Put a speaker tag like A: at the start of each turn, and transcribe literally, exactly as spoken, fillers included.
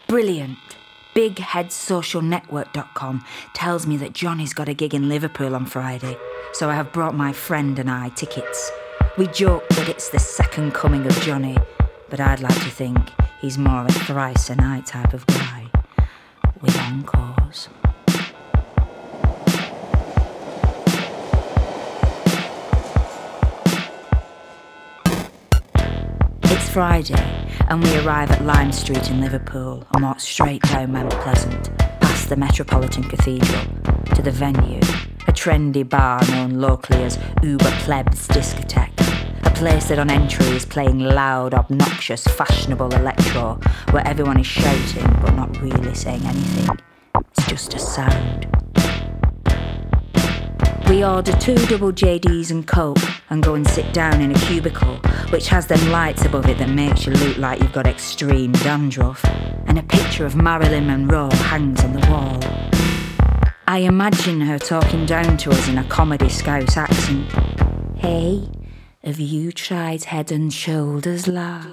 A: Brilliant. big head social network dot com tells me that Johnny's got a gig in Liverpool on Friday, so I have brought my friend and I tickets. We joke that it's the second coming of Johnny, but I'd like to think he's more a thrice a night type of guy, with encores. It's Friday, and we arrive at Lime Street in Liverpool and walk straight down Mount Pleasant, past the Metropolitan Cathedral, to the venue, a trendy bar known locally as Uber Plebs Discotheque, a place that on entry is playing loud, obnoxious, fashionable electro, where everyone is shouting but not really saying anything. It's just a sound. We order two double J Ds and Coke and go and sit down in a cubicle, which has them lights above it that makes you look like you've got extreme dandruff, and a picture of Marilyn Monroe hangs on the wall. I imagine her talking down to us in a comedy Scouse accent. Hey, have you tried Head and Shoulders, lad?